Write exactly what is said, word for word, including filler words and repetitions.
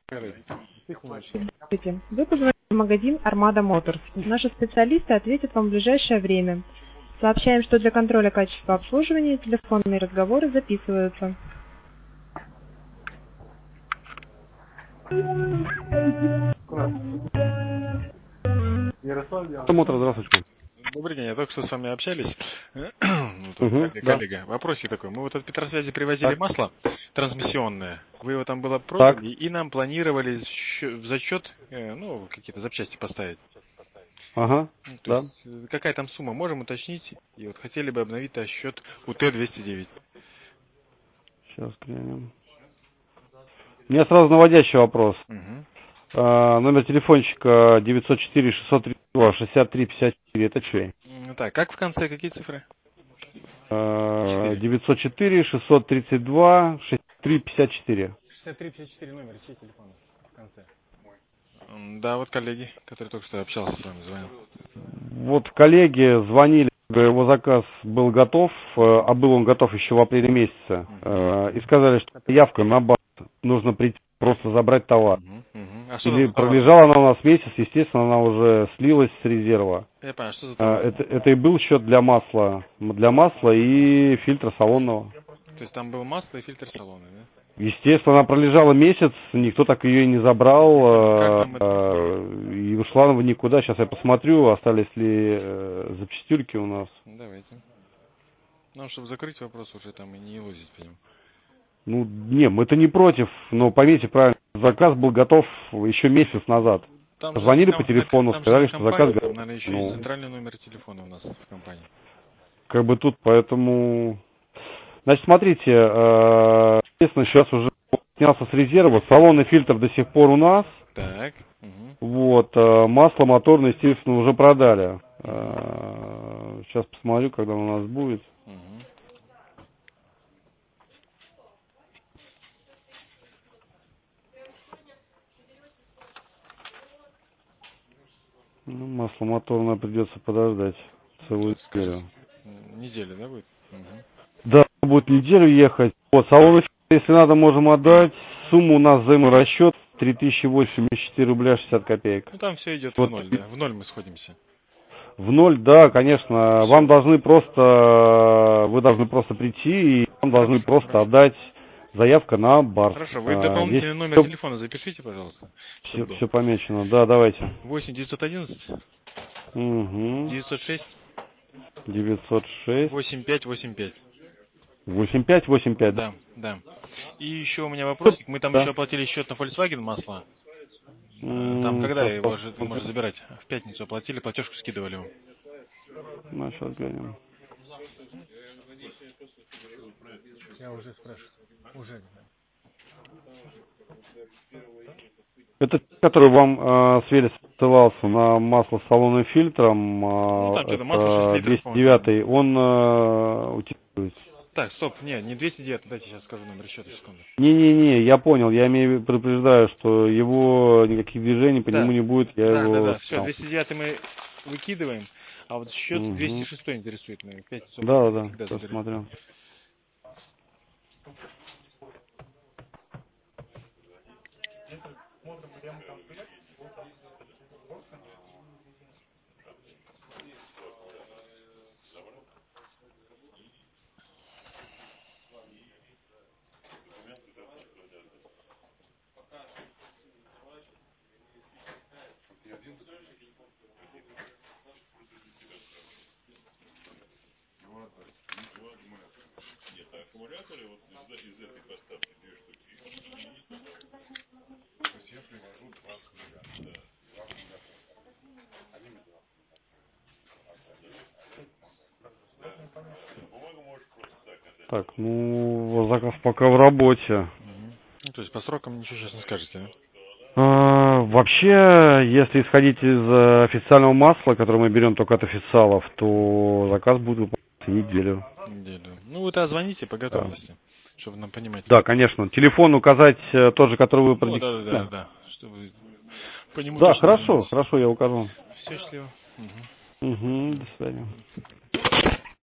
Здравствуйте. Вы позвонили в магазин Armada Motors. Наши специалисты ответят вам в ближайшее время. Сообщаем, что для контроля качества обслуживания телефонные разговоры записываются. Мотор, здравствуйте. Добрый день, я только что с вами общались. Вот, Угу, коллега, да. коллега, вопросик такой. Мы вот от Петросвязи привозили Так. масло трансмиссионное. Вы его там было продали, Так. и нам планировали в зачет, э, ну, какие-то запчасти поставить. Ага, Ну, то да. есть, э, какая там сумма, можем уточнить? И вот хотели бы обновить -то счет у Т двести девять. Сейчас глянем. У меня сразу наводящий вопрос. Угу. А, номер телефончика девятьсот четыре шестьсот тридцать два шестьдесят три пятьдесят четыре. Это чей? Так, как в конце, какие цифры? А, Четыре. девятьсот четыре шестьсот тридцать два шестьдесят три пятьдесят четыре. шестьдесят три пятьдесят четыре номер, чей телефон в конце? М, Да, вот коллеги, который только что общался с вами, звонил. Вот коллеги звонили, его заказ был готов, э, а был он готов еще в апреле месяце. Э, И сказали, что явка на базу. Нужно прийти, просто забрать товар. Угу, угу. А что там Или за товар? пролежала она у нас месяц, естественно, она уже слилась с резерва. Я понял, что за А, товар? Это, это и был счет для масла, для масла и фильтра салонного. То есть там было масло и фильтр салона, да? Естественно, она пролежала месяц, никто так ее и не забрал, Как а, нам это? а, и ушла в никуда. Сейчас я посмотрю, остались ли э, запчастюрки у нас. Давайте. Ну, чтобы закрыть вопрос уже там и не лозить по нему. Ну, не, мы-то не против, но поймите правильно, заказ был готов еще месяц назад. Там же Позвонили на, по ком- на- телефону, там же сказали, на что заказ компании, готов. там, наверное, еще Ну, есть центральный номер телефона у нас в компании. как бы тут, поэтому... Значит, смотрите, э, естественно, сейчас уже снялся с резерва, салонный фильтр до сих пор у нас, Так. Угу. вот, э, масло моторное, естественно, уже продали. Э, сейчас посмотрю, когда у нас будет. Угу. Ну, масло моторное придется подождать целую Так, неделю. скажите, м, неделя, да, будет? Угу. Да, будет неделю ехать. Вот, салонный фильтр, если надо, можем отдать. Сумма у нас взаиморасчет три тысячи восемьдесят четыре рубля шестьдесят копеек. Ну, там все идет в Вот. ноль, да? В ноль мы сходимся. В ноль, да, конечно. Всё. Вам должны просто, вы должны просто прийти и вам должны Хорошо, просто хорошо. отдать заявку на барс. Хорошо, вы А, Здесь дополнительный номер все, телефона запишите, пожалуйста, все, чтобы был. все помечено. Да, давайте. восемь девятьсот одиннадцать Угу. девятьсот шесть девятьсот шесть восемь пять восемь пять. восемьдесят пять восемьдесят пять. Да, да. И еще у меня вопросик. Мы там Да. еще оплатили счет на Volkswagen масло. Э, Там М, когда Сейчас его же можно посмотрим. забирать? В пятницу оплатили, платежку скидывали ему. Ну, сейчас глянем. Я уже спрашиваю. Уже. Это который вам э, с Велес ссылался на масло с салонным фильтром. Ну, э, там что-то масло шесть это литров, двести по-моему, там. девять. Он э, утилизируется. Так, стоп, не, не двести девять, дайте сейчас скажу номер счета, секунду. Не-не-не, я понял, я имею предупреждаю, что его никаких движений по нему Да, не будет, я да, да, его да, все, снял. двести девять мы выкидываем, а вот счет двести Угу. шесть интересует, мы в пятницу Да, оплатили, да, когда сейчас заберем. смотрю. Так, ну, заказ пока в работе. Угу. Ну, то есть по срокам ничего сейчас не скажете, да? А, вообще, если исходить из э, официального масла, которое мы берем только от официалов, то заказ будет выполняться неделю. Неделю. Ну, вы тогда звоните по Да. готовности, чтобы нам понимать. Да, конечно. Телефон указать э, тот же, который вы Ну, да, да, да, продиктовали. да, чтобы по нему Да, точно хорошо, ориентироваться. хорошо, я укажу. Все счастливо. Угу. Угу, до свидания.